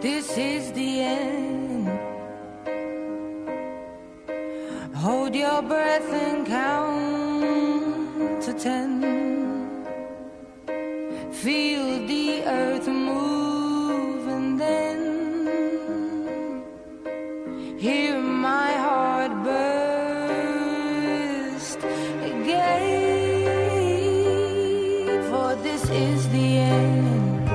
this is the end. Hold your breath and count to 10. Feel the earth move and then hear my heart burst again. For this is the end.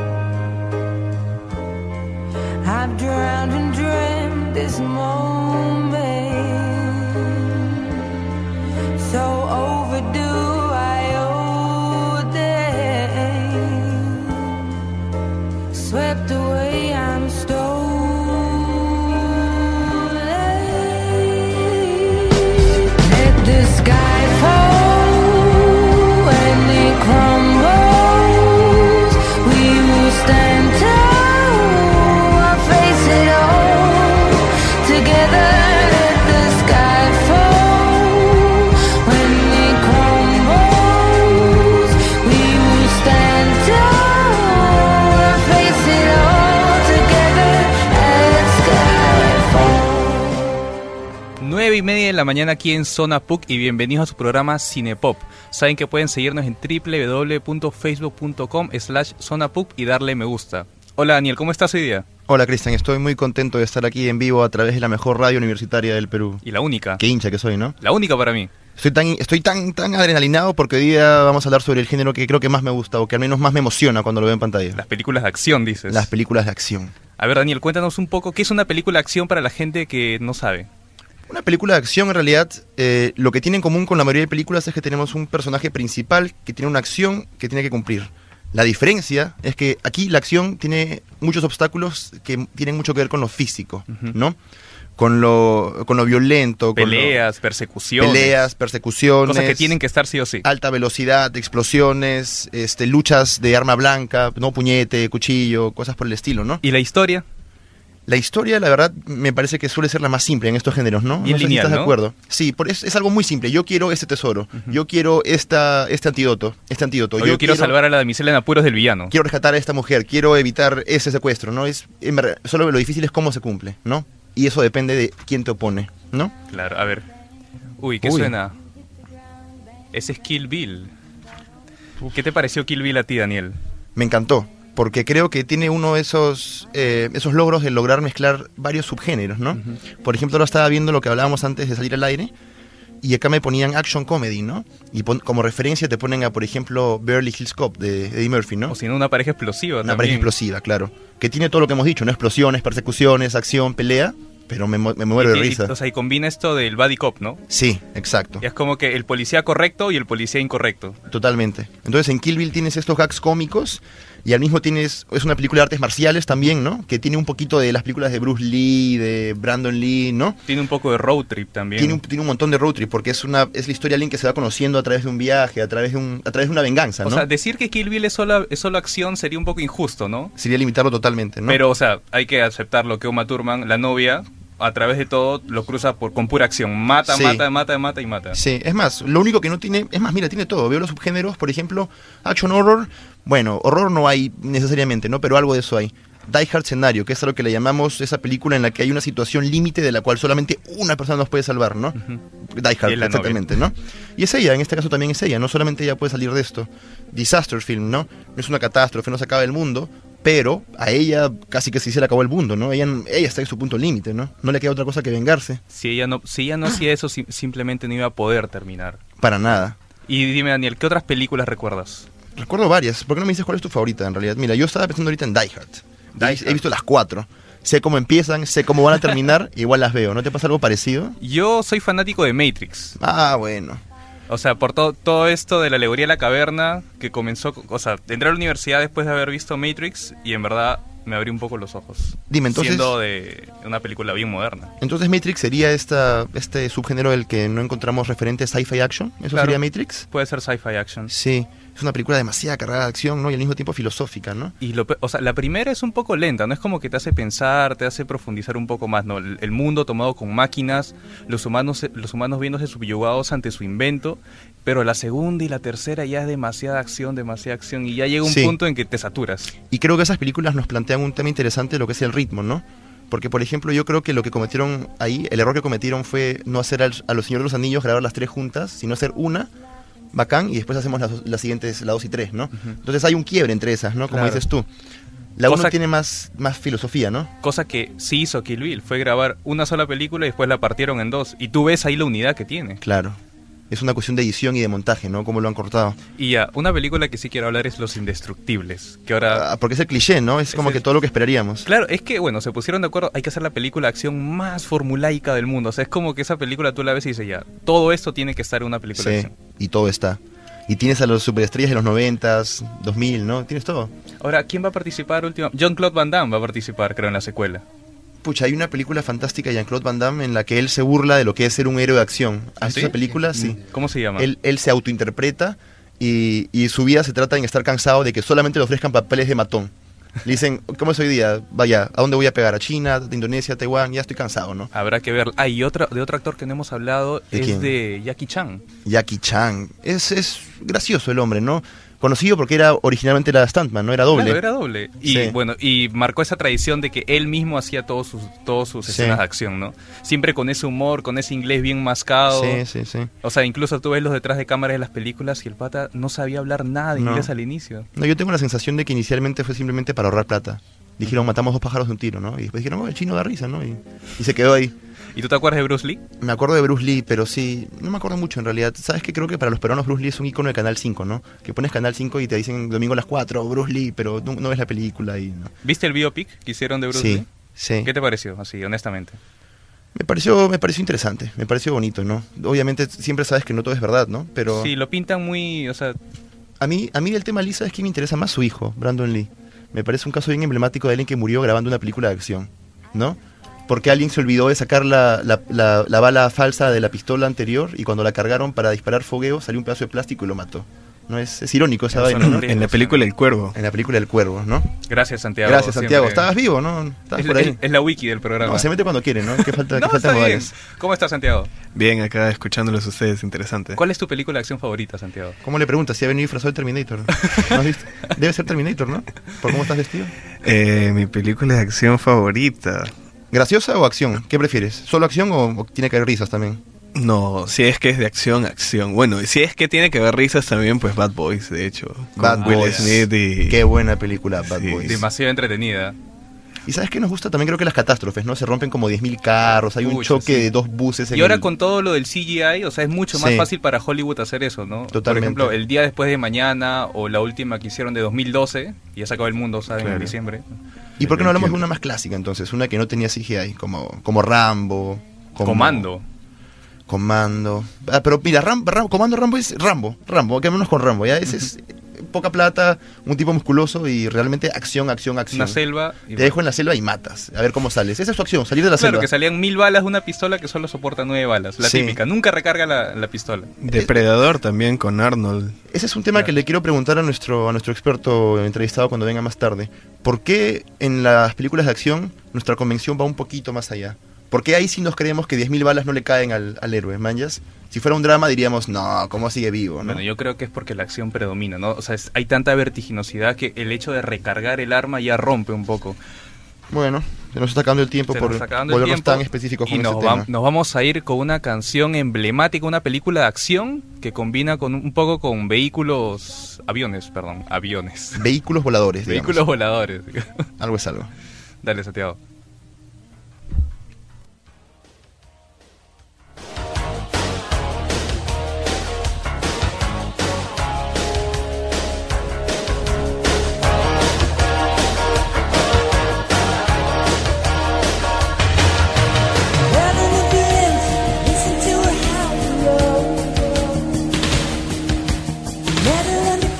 I've drowned and dreamt this moment, so overdue I owe them. Swept away, I'm stolen. Let the sky fall when it crumbles. We will stand tall, I'll face it all together. Let the sky fall when it crumbles. We will stand tall, I'll face it all together. Let sky fall. 9:30 de la mañana aquí en Zona PUC y bienvenidos a su programa Cinepop. Saben que pueden seguirnos en www.facebook.com/zonapuc y darle me gusta. Hola Daniel, ¿cómo estás hoy día? Hola Cristian, estoy muy contento de estar aquí en vivo a través de la mejor radio universitaria del Perú. Y la única. Qué hincha que soy, ¿no? La única para mí. Estoy tan adrenalinado porque hoy día vamos a hablar sobre el género que creo que más me gusta o que al menos más me emociona cuando lo veo en pantalla. Las películas de acción, dices. Las películas de acción. A ver Daniel, cuéntanos un poco, ¿qué es una película de acción para la gente que no sabe? Una película de acción en realidad, lo que tiene en común con la mayoría de películas es que tenemos un personaje principal que tiene una acción que tiene que cumplir. La diferencia es que aquí la acción tiene muchos obstáculos que tienen mucho que ver con lo físico, ¿no? Con lo violento. Peleas, persecuciones. Cosas que tienen que estar sí o sí. Alta velocidad, explosiones, luchas de arma blanca, no puñete, cuchillo, cosas por el estilo, ¿no? ¿Y la historia? La historia, la verdad, me parece que suele ser la más simple en estos géneros, ¿no? Bien no sé lineal, si estás ¿no? de acuerdo. Sí, es algo muy simple. Yo quiero este tesoro. Yo quiero este antídoto. O yo quiero salvar a la damisela en apuros del villano. Quiero rescatar a esta mujer. Quiero evitar ese secuestro, ¿no? Solo lo difícil es cómo se cumple, ¿no? Y eso depende de quién te opone, ¿no? Claro, a ver. ¿Qué suena? Ese es Kill Bill. ¿Qué te pareció Kill Bill a ti, Daniel? Me encantó, porque creo que tiene uno de esos logros de lograr mezclar varios subgéneros, ¿no? Por ejemplo, ahora estaba viendo lo que hablábamos antes de salir al aire, y acá me ponían action comedy, ¿no? Y como referencia te ponen a, por ejemplo, Beverly Hills Cop de Eddie Murphy, ¿no? O si no, una pareja explosiva Una también. pareja explosiva, claro. Que tiene todo lo que hemos dicho, ¿no? Explosiones, persecuciones, acción, pelea, pero me muero de risa. O sea, y combina esto del buddy cop, ¿no? Sí, exacto. Y es como que el policía correcto y el policía incorrecto. Totalmente. Entonces en Kill Bill tienes estos gags cómicos y al mismo es una película de artes marciales también, ¿no? Que tiene un poquito de las películas de Bruce Lee, de Brandon Lee, ¿no? Tiene un poco de road trip también. Tiene un montón de road trip porque es la historia de alguien que se va conociendo a través de un viaje, a través de una venganza, ¿no? O sea, decir que Kill Bill es solo acción sería un poco injusto, ¿no? Sería limitarlo totalmente, ¿no? Pero, o sea, hay que aceptarlo que Uma Thurman, la novia, a través de todo lo cruza con pura acción. Mata. Sí, es más, lo único que no tiene, mira, tiene todo. Veo los subgéneros, por ejemplo, action horror. Bueno, horror no hay necesariamente, ¿no? Pero algo de eso hay. Die Hard Scenario, que es a lo que le llamamos esa película en la que hay una situación límite de la cual solamente una persona nos puede salvar, ¿no? Die Hard, exactamente, ¿no? Y es ella, en este caso también es ella, no solamente ella puede salir de esto. Disaster film, ¿no? No es una catástrofe, no se acaba el mundo, pero a ella casi que sí se le acabó el mundo, ¿no? Ella está en su punto límite, ¿no? No le queda otra cosa que vengarse. Si ella no hacía eso, simplemente no iba a poder terminar. Para nada. Y dime, Daniel, ¿qué otras películas recuerdas? Recuerdo varias. ¿Por qué no me dices cuál es tu favorita, en realidad? Mira, yo estaba pensando ahorita en Die Hard. He visto las 4. Sé cómo empiezan, sé cómo van a terminar, igual las veo. ¿No te pasa algo parecido? Yo soy fanático de Matrix. Ah, bueno. O sea, por todo esto de la alegoría de la caverna, que comenzó... O sea, entré a la universidad después de haber visto Matrix y en verdad me abrí un poco los ojos. Dime, entonces... Siendo de una película bien moderna. Entonces Matrix sería este subgénero del que no encontramos referente a sci-fi action. ¿Eso Claro, sería Matrix? Puede ser sci-fi action. Sí. es una película demasiada cargada de acción, ¿no? Y al mismo tiempo filosófica, ¿no? Y o sea, la primera es un poco lenta, no es como que te hace pensar, te hace profundizar un poco más, ¿no? El mundo tomado con máquinas, los humanos viéndose subyugados ante su invento, pero la segunda y la tercera ya es demasiada acción, y ya llega un punto en que te saturas. Y creo que esas películas nos plantean un tema interesante de lo que es el ritmo, ¿no? Porque, por ejemplo, yo creo que lo que cometieron ahí, el error que cometieron fue no hacer a los Señor de los Anillos grabar las 3 juntas, sino hacer una, bacán, y después hacemos las siguientes, la 2 y 3, ¿no? Uh-huh. Entonces hay un quiebre entre esas, ¿no? Como dices tú. La 1 tiene más filosofía, ¿no? Cosa que sí hizo Kill Bill, fue grabar una sola película y después la partieron en 2. Y tú ves ahí la unidad que tiene. Claro. Es una cuestión de edición y de montaje, ¿no? Cómo lo han cortado. Y ya, una película que sí quiero hablar es Los Indestructibles, que ahora... porque es el cliché, ¿no? Es como que todo lo que esperaríamos. Claro, es que, bueno, se pusieron de acuerdo, hay que hacer la película de acción más formulaica del mundo. O sea, es como que esa película tú la ves y dices, ya, todo esto tiene que estar en una película de acción. Y todo está. Y tienes a los superestrellas de los 90s, 2000, ¿no? Tienes todo. Ahora, ¿quién va a participar últimamente? Jean-Claude Van Damme va a participar, creo, en la secuela. Pucha, hay una película fantástica de Jean-Claude Van Damme en la que él se burla de lo que es ser un héroe de acción. ¿Has visto esa película? Sí. ¿Cómo se llama? Él se autointerpreta y su vida se trata en estar cansado de que solamente le ofrezcan papeles de matón. Le dicen, ¿cómo es hoy día? Vaya, ¿a dónde voy a pegar? ¿A China? ¿A Indonesia? ¿A Taiwán? Ya estoy cansado, ¿no? Habrá que ver. Ah, y de otro actor que no hemos hablado de Jackie Chan. Jackie Chan. Es gracioso el hombre, ¿no? Conocido porque era originalmente era stuntman, no era doble. Claro, era doble. Y bueno, y marcó esa tradición de que él mismo hacía todos sus escenas de acción, ¿no? Siempre con ese humor, con ese inglés bien mascado. Sí. O sea, incluso tú ves los detrás de cámaras de las películas y el pata no sabía hablar nada de inglés al inicio. No, yo tengo la sensación de que inicialmente fue simplemente para ahorrar plata. Dijeron, matamos 2 pájaros de un tiro, ¿no? Y después dijeron, el chino da risa, ¿no? Y se quedó ahí. ¿Y tú te acuerdas de Bruce Lee? Me acuerdo de Bruce Lee, pero sí, no me acuerdo mucho en realidad. ¿Sabes qué? Creo que para los peruanos Bruce Lee es un icono de Canal 5, ¿no? Que pones Canal 5 y te dicen domingo a las 4, Bruce Lee, pero no ves la película y no. ¿Viste el biopic que hicieron de Bruce Lee? Sí. ¿Qué te pareció, así, honestamente? Me pareció interesante, me pareció bonito, ¿no? Obviamente siempre sabes que no todo es verdad, ¿no? Pero sí, lo pintan muy, o sea... A mí del tema Lisa es que me interesa más su hijo, Brandon Lee. Me parece un caso bien emblemático de alguien que murió grabando una película de acción, ¿no? Porque alguien se olvidó de sacar la bala falsa de la pistola anterior y cuando la cargaron para disparar fogueo salió un pedazo de plástico y lo mató. ¿No? Es irónico esa vaina, ¿no? En la película El Cuervo. En la película El Cuervo, ¿no? Gracias, Santiago. Gracias, Santiago. Siempre. Estabas vivo, ¿no? Estabas por ahí. Es la wiki del programa. No, se mete cuando quiere, ¿no? ¿Qué falta, no, qué falta está bien. ¿Cómo estás, Santiago? Bien, acá escuchándolos ustedes, interesante. ¿Cuál es tu película de acción favorita, Santiago? ¿Cómo le preguntas si ha venido disfrazado de Terminator? ¿No has visto? Debe ser Terminator, ¿no? ¿Por cómo estás vestido? Mi película de acción favorita... ¿Graciosa o acción? ¿Qué prefieres? ¿Solo acción o tiene que haber risas también? No, si es que es de acción, acción. Bueno, y si es que tiene que haber risas también, pues Bad Boys, de hecho. Bad Boys. Smith y... Qué buena película, Bad Boys. Demasiado entretenida. ¿Y sabes qué nos gusta? También creo que las catástrofes, ¿no? Se rompen como 10.000 carros, hay un choque de 2 buses. Y ahora con todo lo del CGI, o sea, es mucho más fácil para Hollywood hacer eso, ¿no? Totalmente. Por ejemplo, El Día Después de Mañana o la última que hicieron de 2012, y ya se acabó el mundo, ¿saben? En diciembre. ¿Y por qué no hablamos de una más clásica entonces? Una que no tenía CGI, como Rambo. Comando. Ah, pero mira, Comando Rambo es Rambo, quedémonos con Rambo, ¿ya? Ese es poca plata, un tipo musculoso y realmente acción. Una selva. Te dejo en la selva y matas, a ver cómo sales. Esa es tu acción, salir de la selva. Claro, que salían 1000 balas de una pistola que solo soporta 9 balas, la típica, nunca recarga la pistola. Depredador también con Arnold. Ese es un tema que le quiero preguntar a nuestro experto entrevistado cuando venga más tarde. ¿Por qué en las películas de acción nuestra convención va un poquito más allá? ¿Por qué ahí sí nos creemos que 10.000 balas no le caen al héroe, manjas? Si fuera un drama diríamos, no, ¿cómo sigue vivo? ¿No? Bueno, yo creo que es porque la acción predomina, ¿no? O sea, hay tanta vertiginosidad que el hecho de recargar el arma ya rompe un poco. Bueno, se nos está acabando el tiempo por volvernos tan específicos con este tema. Nos vamos a ir con una canción emblemática, una película de acción que combina un poco con aviones. Vehículos voladores, digamos. Vehículos voladores. Algo es algo. Dale, Santiago.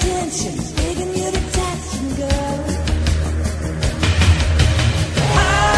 Ah!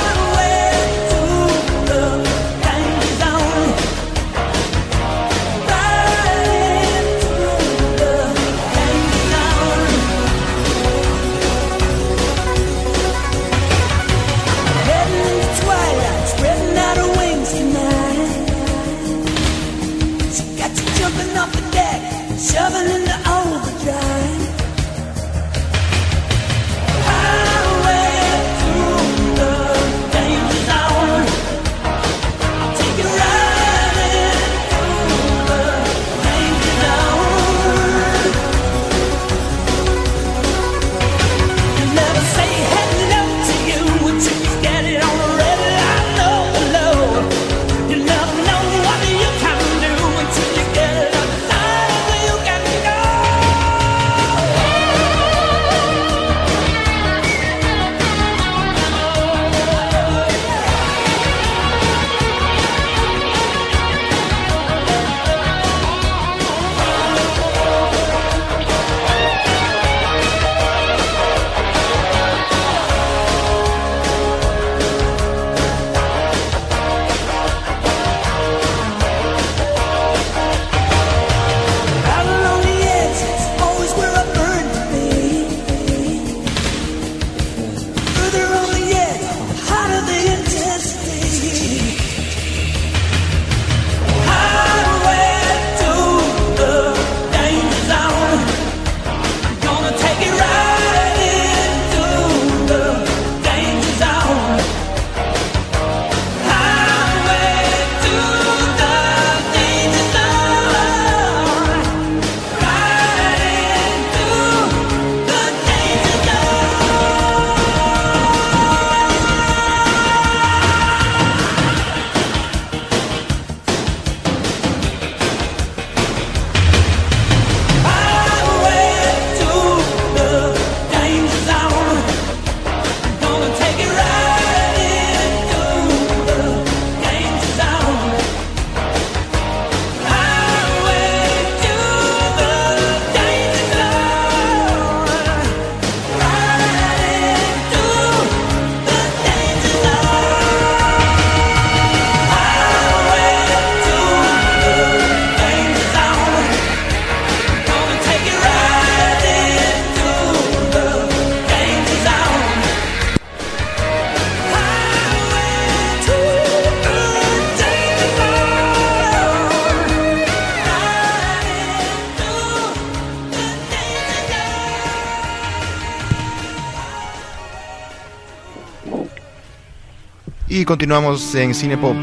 Y continuamos en Cinepop.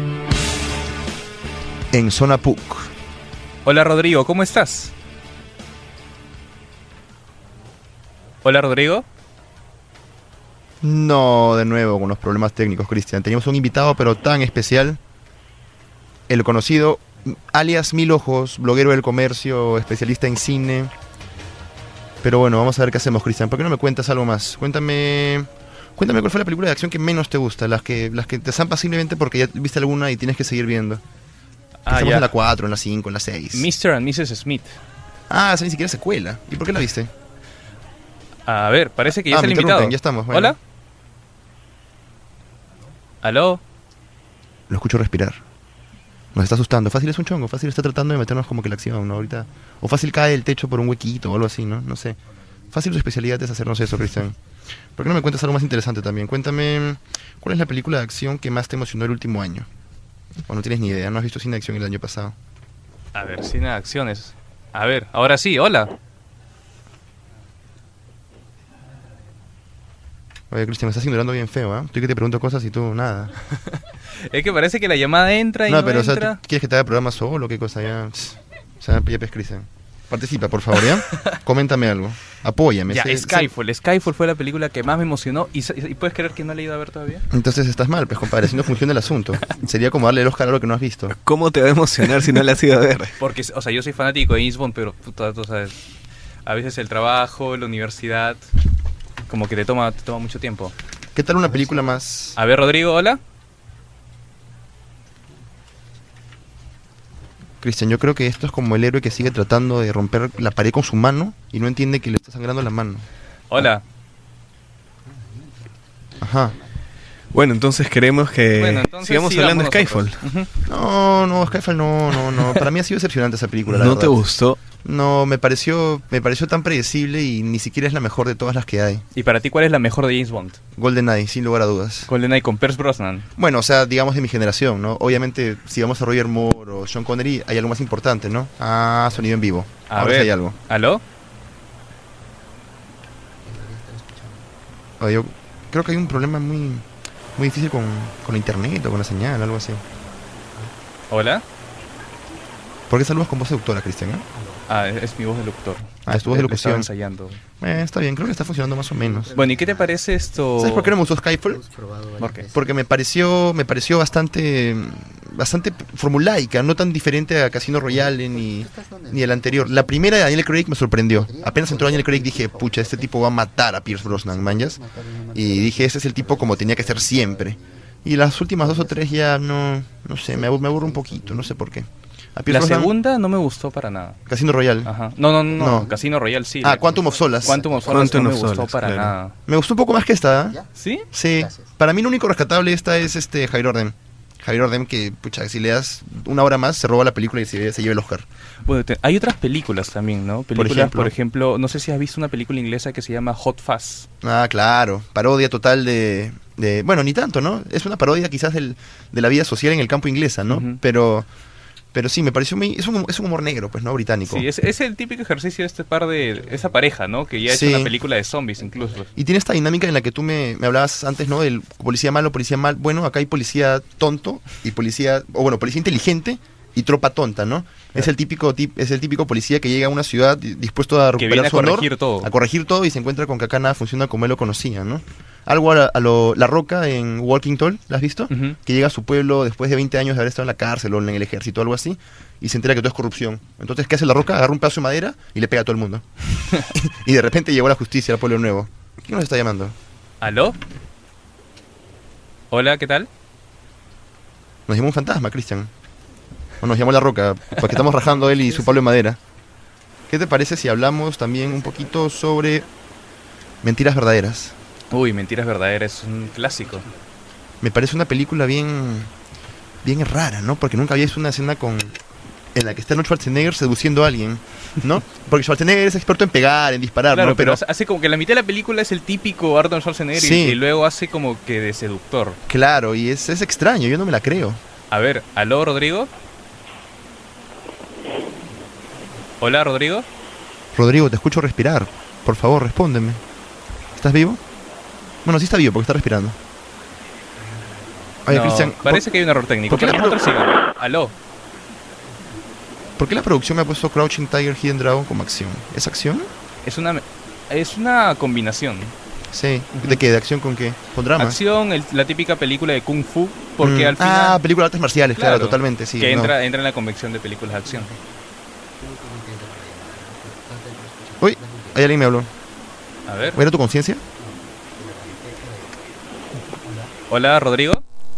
En Zona PUC. Hola Rodrigo, ¿cómo estás? Hola Rodrigo. No, de nuevo con los problemas técnicos, Cristian. Teníamos un invitado, pero tan especial. El conocido, alias Mil Ojos, bloguero del comercio, especialista en cine. Pero bueno, vamos a ver qué hacemos, Cristian. ¿Por qué no me cuentas algo más? Cuéntame cuál fue la película de acción que menos te gusta. Las que te zampas simplemente porque ya viste alguna y tienes que seguir viendo. Estamos en la 4, en la 5, en la 6. Mr. and Mrs. Smith. Ah, esa ni siquiera es secuela. ¿Y por qué la viste? A ver, parece que ya está me el invitado. interrumpen, ya estamos. Bueno. Hola. ¿Aló? Lo escucho respirar. Nos está asustando. Fácil es un chongo. Fácil está tratando de meternos como que la acción, ¿no? Ahorita. O fácil cae el techo por un huequito o algo así, ¿no? No sé. Fácil su especialidad es hacernos eso, Cristian. ¿Por qué no me cuentas algo más interesante también? Cuéntame, ¿cuál es la película de acción que más te emocionó el último año? O no tienes ni idea, no has visto cine de acción el año pasado. A ver, cine de acciones. A ver, ahora sí, hola. Oye, Cristian, me estás ignorando bien feo, ¿eh? Estoy que te pregunto cosas y tú nada. Es que parece que la llamada entra y no pero entra. O sea, ¿quieres que te haga programa solo? ¿Qué cosa? Ya, o sea, ya pues, Cristian. Participa, por favor, ¿ya? Coméntame algo. Apóyame. Ya, Skyfall. Skyfall fue la película que más me emocionó. ¿Y puedes creer que no la he ido a ver todavía? Entonces estás mal, pues, compadre. Así no funciona el asunto. Sería como darle el Oscar a lo que no has visto. ¿Cómo te va a emocionar si no la has ido a ver? Porque, o sea, yo soy fanático de James Bond, pero puta, tú sabes, a veces el trabajo, la universidad, como que te toma mucho tiempo. ¿Qué tal una película más? A ver, Rodrigo, hola. Cristian, yo creo que esto es como el héroe que sigue tratando de romper la pared con su mano y no entiende que le está sangrando la mano. Hola. Ajá. Bueno, entonces queremos que sigamos hablando de Skyfall. No, Skyfall no. Para mí ha sido decepcionante esa película, la ¿No verdad. te gustó? No, me pareció tan predecible y ni siquiera es la mejor de todas las que hay. ¿Y para ti cuál es la mejor de James Bond? GoldenEye, sin lugar a dudas. GoldenEye con Pierce Brosnan. Bueno, o sea, digamos de mi generación, ¿no? Obviamente, si vamos a Roger Moore o Sean Connery, hay algo más importante, ¿no? Ah, sonido en vivo. A Ahora ver, sí hay algo. ¿aló? Yo creo que hay un problema muy difícil con la internet o con la señal, algo así. ¿Hola? ¿Por qué saludas con voz seductora, Cristian? Ah, es mi voz de locutor. Es tu voz de locución. Estaba ensayando. Está bien, creo que está funcionando más o menos. Bueno, ¿y qué te parece esto? ¿Sabes por qué no me gustó Skyfall? ¿Por qué? Porque me pareció bastante formulaica, no tan diferente a Casino Royale ni el anterior. La primera de Daniel Craig me sorprendió. Apenas entró Daniel Craig dije, pucha, este tipo va a matar a Pierce Brosnan, ¿manjas? Y dije, ese es el tipo como tenía que ser siempre. Y las últimas 2 o 3 ya no sé, me aburro un poquito, no sé por qué. La segunda no me gustó para nada. Casino Royale. Ajá. No. Casino Royale sí. Quantum of Solace. Quantum of Solace no me gustó para nada. Me gustó un poco más que esta. ¿Sí? Sí. Gracias. Para mí lo único rescatable esta es Javier Bardem. Javier Bardem que, pucha, si le das una hora más se roba la película y se lleva el Oscar. Bueno, hay otras películas también, ¿no? Películas, por ejemplo, no sé si has visto una película inglesa que se llama Hot Fuzz. Ah, claro. Parodia total de bueno, ni tanto, ¿no? Es una parodia quizás de la vida social en el campo inglesa, ¿no? Pero sí, me pareció es un humor negro, pues, ¿no? Británico. Sí, es el típico ejercicio de esa pareja, ¿no? Que ya ha hecho una película de zombies incluso. Y tiene esta dinámica en la que tú me hablabas antes, ¿no? Del policía malo, policía mal. Bueno, acá hay policía tonto y policía inteligente y tropa tonta, ¿no? Claro. Es el típico policía que llega a una ciudad dispuesto a recuperar su honor, a corregir todo y se encuentra con que acá nada funciona como él lo conocía, ¿no? Algo a lo La Roca en Walking Tall, ¿la has visto? Que llega a su pueblo después de 20 años de haber estado en la cárcel o en el ejército o algo así y se entera que todo es corrupción. Entonces, ¿qué hace La Roca? Agarra un pedazo de madera y le pega a todo el mundo. Y de repente llegó la justicia al pueblo nuevo. ¿Quién nos está llamando? ¿Aló? Hola, ¿qué tal? Nos llamó un fantasma, Cristian. O nos llamó La Roca, porque estamos rajando él y su palo de madera. ¿Qué te parece si hablamos también un poquito sobre Mentiras Verdaderas? Uy, Mentiras Verdaderas es un clásico. Me parece una película bien rara, ¿no? Porque nunca había visto una escena en la que está Arnold Schwarzenegger seduciendo a alguien, ¿no? Porque Schwarzenegger es experto en pegar, en disparar, claro, ¿no? Pero hace como que la mitad de la película es el típico Arnold Schwarzenegger y luego hace como que de seductor. Claro, y es extraño, yo no me la creo. A ver, ¿aló, Rodrigo? Hola, Rodrigo. Rodrigo, te escucho respirar. Por favor, respóndeme. ¿Estás vivo? Bueno, sí está vivo porque está respirando. Oye, No, Cristian, parece que hay un error técnico. ¿por qué la Pero nosotros sigamos. Aló. ¿por qué la producción me ha puesto Crouching Tiger, Hidden Dragon como acción? ¿Es acción? Es una combinación. Sí. ¿De qué? ¿De acción con qué? ¿Con drama? Acción, la típica película de Kung Fu, porque al final... película de artes marciales, claro, totalmente, sí. Que no. entra en la convención de películas de acción. Uy, ahí alguien me habló. A ver. ¿Era tu conciencia? Hola, Rodrigo.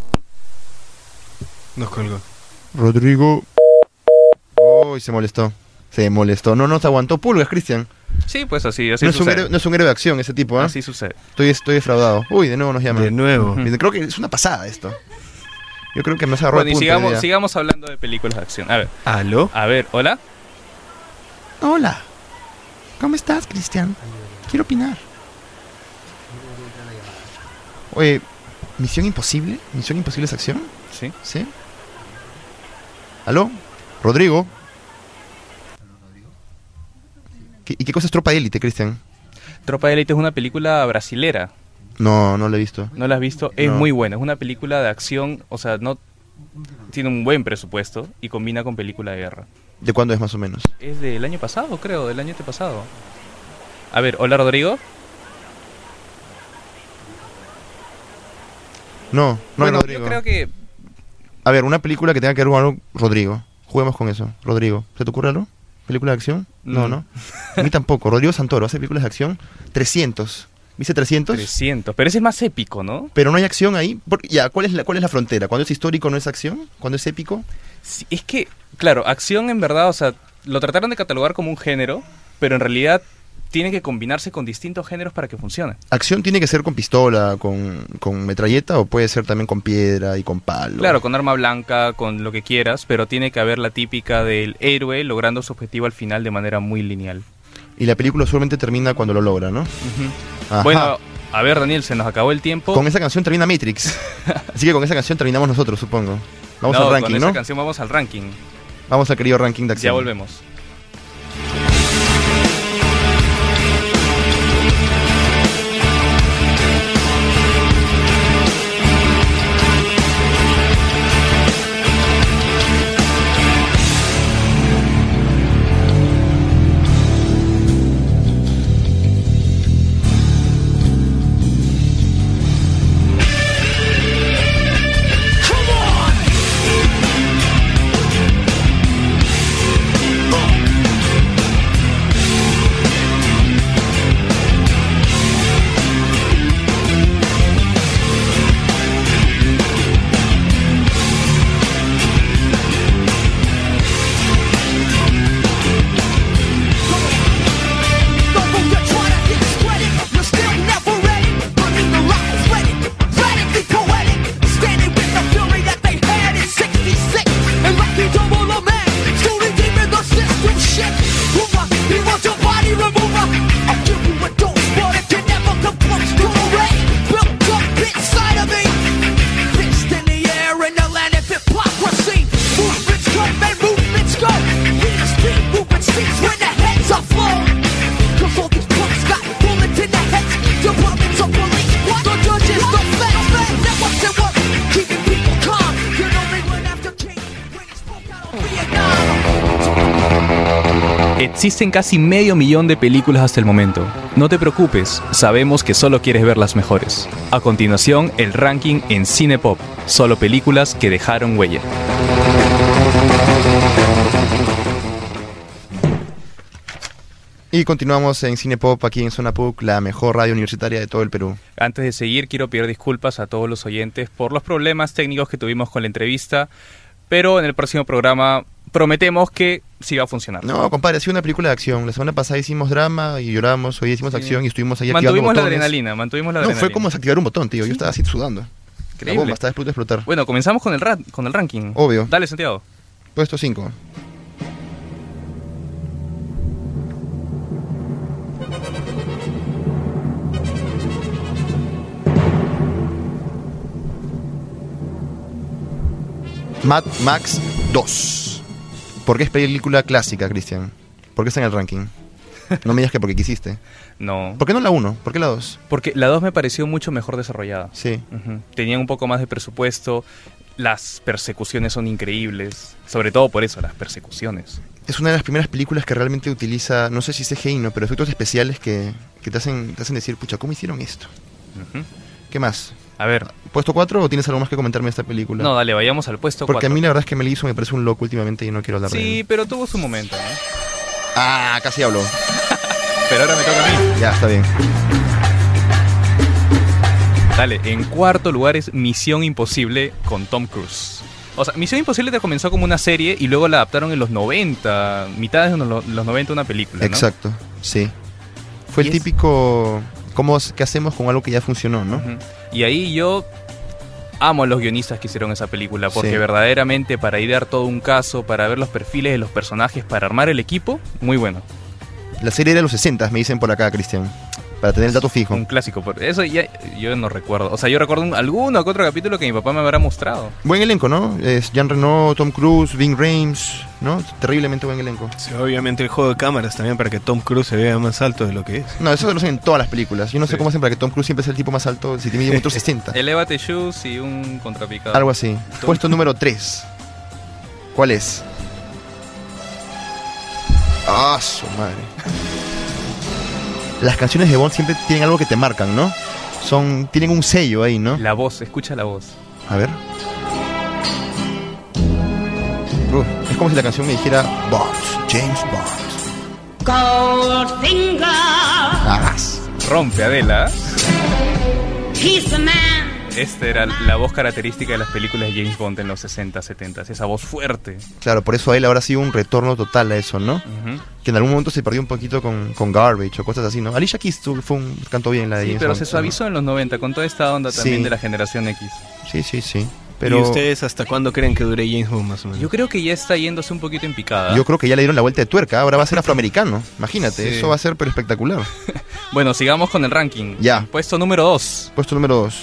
Nos colgó. Rodrigo. Uy, se molestó. No se aguantó pulgas, Cristian. Sí, pues así No es un sucede. héroe, no es un héroe de acción ese tipo, ¿eh? Así sucede. Estoy defraudado. Uy, de nuevo nos llaman. De nuevo. Creo que es una pasada esto. Yo creo que me has agarrado Bueno, y el punto. sigamos hablando de películas de acción. ¿Aló? A ver, hola. Hola. ¿Cómo estás, Cristian? Quiero opinar. Oye, ¿Misión Imposible? ¿Misión Imposible es acción? Sí. ¿Sí? ¿Aló? ¿Rodrigo? ¿Y qué cosa es Tropa de Élite, Cristian? Tropa de Élite es una película brasilera. No la he visto. ¿No la has visto? Es No. muy buena. Es una película de acción, o sea, no tiene un buen presupuesto y combina con película de guerra. ¿De cuándo es más o menos? Es del año pasado, creo, del año antepasado. A ver, hola, Rodrigo. No Bueno, hay Rodrigo. yo creo que... A ver, una película que tenga que ver con algo, Rodrigo. Juguemos con eso. Rodrigo, ¿se te ocurre algo? ¿Película de acción? No. A mí tampoco. Rodrigo Santoro hace películas de acción. 300. ¿Viste 300? 300, pero ese es más épico, ¿no? Pero no hay acción ahí. Ya, ¿cuál es la frontera? ¿Cuando es histórico no es acción? ¿Cuando es épico? Sí, es que, claro, acción en verdad, o sea, lo trataron de catalogar como un género, pero en realidad tiene que combinarse con distintos géneros para que funcione. ¿Acción tiene que ser con pistola, con metralleta o puede ser también con piedra y con palo? Claro, con arma blanca, con lo que quieras, pero tiene que haber la típica del héroe logrando su objetivo al final de manera muy lineal. Y la película solamente termina cuando lo logra, ¿no? Ajá. Bueno, a ver, Daniel, se nos acabó el tiempo. Con esa canción termina Matrix. Así que con esa canción terminamos nosotros, supongo. Vamos No, al ranking, con esa ¿no? canción vamos al ranking. Vamos al querido ranking de acción. Ya volvemos. Existen casi 500.000 de películas hasta el momento. No te preocupes, sabemos que solo quieres ver las mejores. A continuación, el ranking en Cinepop. Solo películas que dejaron huella. Y continuamos en Cinepop aquí en Zona PUC, la mejor radio universitaria de todo el Perú. Antes de seguir, quiero pedir disculpas a todos los oyentes por los problemas técnicos que tuvimos con la entrevista, pero en el próximo programa prometemos que sí va a funcionar. No, compadre, ha sido una película de acción. La semana pasada hicimos drama y lloramos, hoy hicimos acción y estuvimos ahí activando Mantuvimos la botones. adrenalina, No, fue como desactivar un botón, tío. Yo estaba así sudando. La bomba estaba a punto de explotar. Bueno, comenzamos con el ranking. Obvio. Dale, Santiago. Puesto 5. Mad Max 2. ¿Por qué es película clásica, Cristian? ¿Por qué está en el ranking? No me digas que porque quisiste. No. ¿Por qué no la 1? ¿Por qué la 2? Porque la 2 me pareció mucho mejor desarrollada. Sí. Tenían un poco más de presupuesto. Las persecuciones son increíbles. Sobre todo por eso, las persecuciones. Es una de las primeras películas que realmente utiliza, no sé si CGI, ¿no? Pero efectos especiales que te hacen decir, pucha, ¿cómo hicieron esto? ¿Qué más? A ver. ¿Puesto 4 o tienes algo más que comentarme de esta película? No, dale, vayamos al puesto 4. Porque a mí la verdad es que Mel Gibson me parece un loco últimamente y no quiero hablar de él. Sí, pero tuvo su momento, ¿no? Ah, casi hablo. Pero ahora me toca a mí. Ya, está bien. Dale, en cuarto lugar es Misión Imposible con Tom Cruise. O sea, Misión Imposible te comenzó como una serie y luego la adaptaron en los 90, mitades de los 90 una película, ¿no? Exacto, sí. Fue el típico... ¿Qué hacemos con algo que ya funcionó, no? Y ahí yo amo a los guionistas que hicieron esa película, porque verdaderamente para idear todo un caso, para ver los perfiles de los personajes, para armar el equipo, muy bueno. La serie era de los 60, me dicen por acá, Cristian. Para tener el dato fijo. Un clásico. Eso ya yo no recuerdo. O sea, yo recuerdo alguno que otro capítulo que mi papá me habrá mostrado. Buen elenco, ¿no? Es Jean Reno, Tom Cruise, Ving Rhames, ¿no? Terriblemente buen elenco. Sí, obviamente el juego de cámaras también para que Tom Cruise se vea más alto de lo que es. No, eso lo hacen en todas las películas. Yo no sé cómo hacen para que Tom Cruise siempre sea el tipo más alto, si tiene 1,60 m. Elevate shoes y un contrapicado. Algo así. Puesto número 3. ¿Cuál es? Ah, su madre. Las canciones de Bond siempre tienen algo que te marcan, ¿no? Tienen un sello ahí, ¿no? La voz, escucha la voz. A ver. Es como si la canción me dijera Bond, James Bond. Goldfinger. Rompe, Adela. He's the man. Esta era la voz característica de las películas de James Bond en los 60, 70, esa voz fuerte. Claro, por eso a él ahora ha sido un retorno total a eso, ¿no? Que en algún momento se perdió un poquito con Garbage o cosas así, ¿no? Alicia Keys cantó bien la de James pero Bond, se suavizó en los 90 con toda esta onda también de la generación X. Sí. Pero ¿y ustedes hasta cuándo creen que dure James Bond más o menos? Yo creo que ya está yéndose un poquito en picada. Yo creo que ya le dieron la vuelta de tuerca, ahora va a ser afroamericano. Imagínate, eso va a ser pero espectacular. Bueno, sigamos con el ranking. Ya. Puesto número 2. Puesto número 2.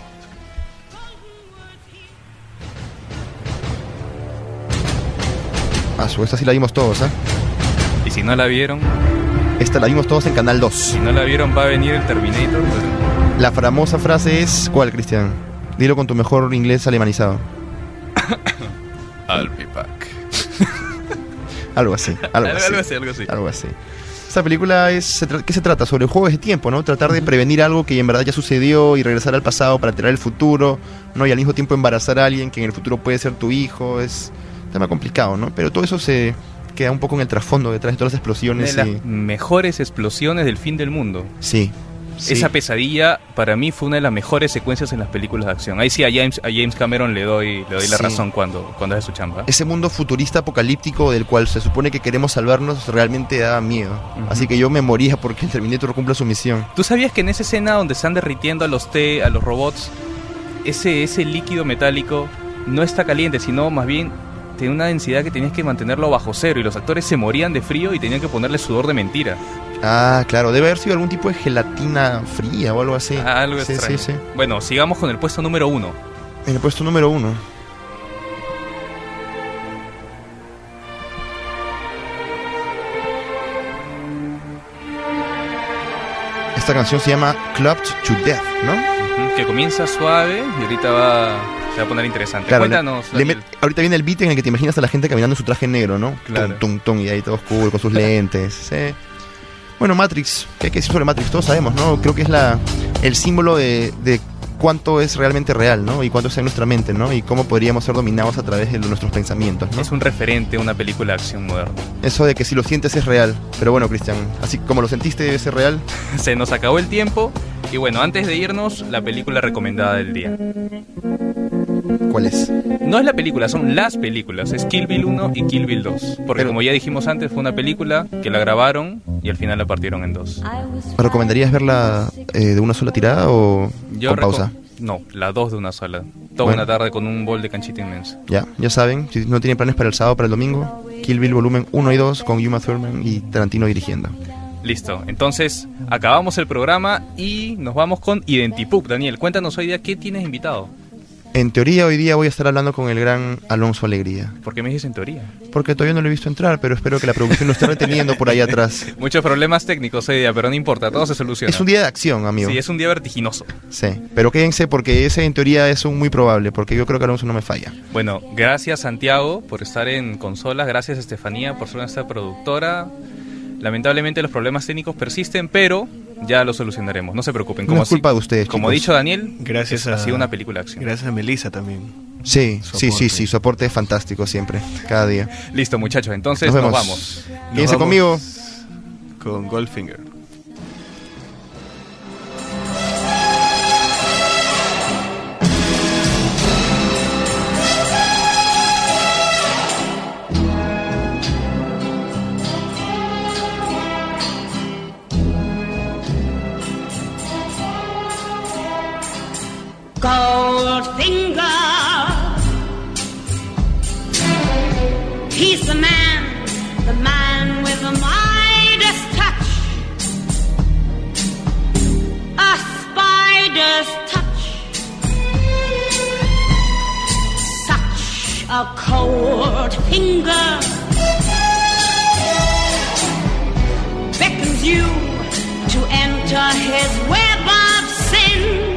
Esta sí la vimos todos, ¿eh? Y si no la vieron... Esta la vimos todos en Canal 2. Si no la vieron, va a venir el Terminator. La famosa frase es... ¿Cuál, Cristian? Dilo con tu mejor inglés alemanizado. I'll be back. Algo así. Algo así. Esta película ¿qué se trata? Sobre juegos de tiempo, ¿no? Tratar de prevenir algo que en verdad ya sucedió y regresar al pasado para alterar el futuro, ¿no? Y al mismo tiempo embarazar a alguien que en el futuro puede ser tu hijo. Es un tema complicado, ¿no? Pero todo eso se queda un poco en el trasfondo detrás de todas las explosiones. De las mejores explosiones del fin del mundo. Sí. Esa pesadilla para mí fue una de las mejores secuencias en las películas de acción. Ahí sí a James Cameron le doy la razón cuando hace su chamba. Ese mundo futurista apocalíptico del cual se supone que queremos salvarnos realmente da miedo. Así que yo me moría porque el Terminator cumpla su misión. ¿Tú sabías que en esa escena donde están derritiendo a los robots, ese líquido metálico no está caliente, sino más bien tiene una densidad que tenías que mantenerlo bajo cero y los actores se morían de frío y tenían que ponerle sudor de mentira? Ah, claro, debe haber sido algún tipo de gelatina fría o algo así. Algo extraño. Sí. Bueno, sigamos con el puesto número 1. En el puesto número 1. Esta canción se llama Clubbed to Death, ¿no? Que comienza suave y ahorita se va a poner interesante. Claro, cuéntanos. Ahorita viene el beat en el que te imaginas a la gente caminando en su traje negro, ¿no? Claro. Tum, tum, tum, y ahí todo oscuro con sus lentes. Sí. Bueno, Matrix, ¿qué hay que decir sobre Matrix? Todos sabemos, ¿no? Creo que es el símbolo de cuánto es realmente real, ¿no? Y cuánto está en nuestra mente, ¿no? Y cómo podríamos ser dominados a través de nuestros pensamientos, ¿no? Es un referente, una película de acción moderna. Eso de que si lo sientes es real. Pero bueno, Cristian, así como lo sentiste debe ser real. Se nos acabó el tiempo. Y bueno, antes de irnos, la película recomendada del día. ¿Cuál es? No es la película, son las películas. Es Kill Bill 1 y Kill Bill 2. Porque como ya dijimos antes, fue una película que la grabaron y al final la partieron en dos. ¿Me recomendarías verla de una sola tirada o con pausa? No, las dos de una sola. Toda una tarde con un bol de canchita inmenso. Ya saben, si no tienen planes para el sábado, para el domingo, Kill Bill volumen 1 y 2 con Uma Thurman y Tarantino dirigiendo. Listo, entonces acabamos el programa y nos vamos con Identipup. Daniel, cuéntanos hoy día qué tienes invitado. En teoría, hoy día voy a estar hablando con el gran Alonso Alegría. ¿Por qué me dices en teoría? Porque todavía no lo he visto entrar, pero espero que la producción lo esté reteniendo por ahí atrás. Muchos problemas técnicos hoy día, pero no importa, todo se soluciona. Es un día de acción, amigo. Sí, es un día vertiginoso. Sí, pero quédense porque ese en teoría es un muy probable, porque yo creo que Alonso no me falla. Bueno, gracias Santiago por estar en consolas, gracias Estefanía por ser nuestra productora. Lamentablemente los problemas técnicos persisten, pero ya lo solucionaremos, no se preocupen. No es culpa de ustedes, como ha chicos. dicho Daniel, Gracias ha sido una película de acción. Gracias a Melissa también. Sí, Su sí, aporte. su aporte es fantástico siempre, cada día. Listo muchachos, entonces Nos nos vemos. vamos. Quédense Nos conmigo. vamos con Goldfinger. Goldfinger, he's the man with the Midas touch, a spider's touch, such a cold finger beckons you to enter his web of sin.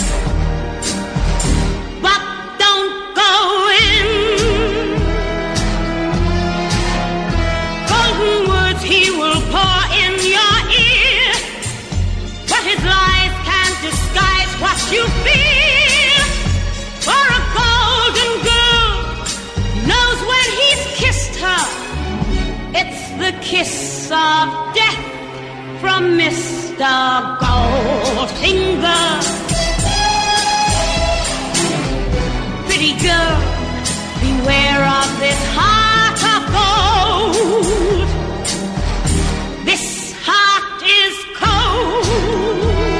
You feel for a golden girl knows when he's kissed her. It's the kiss of death from Mr. Goldfinger. Pretty girl, beware of this heart of gold. This heart is cold.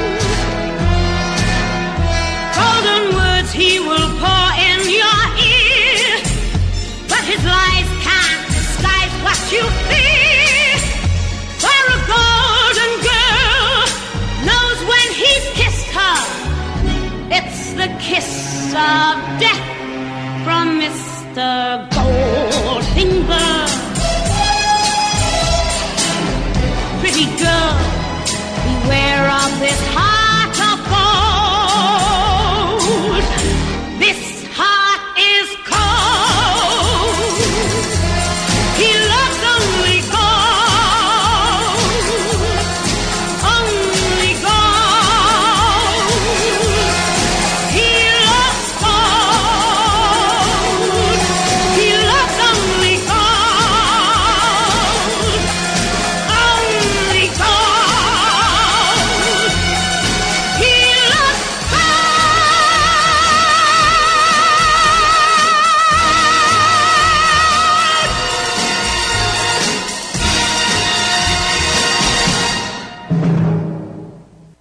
He will pour in your ear, but his lies can't disguise what you feel.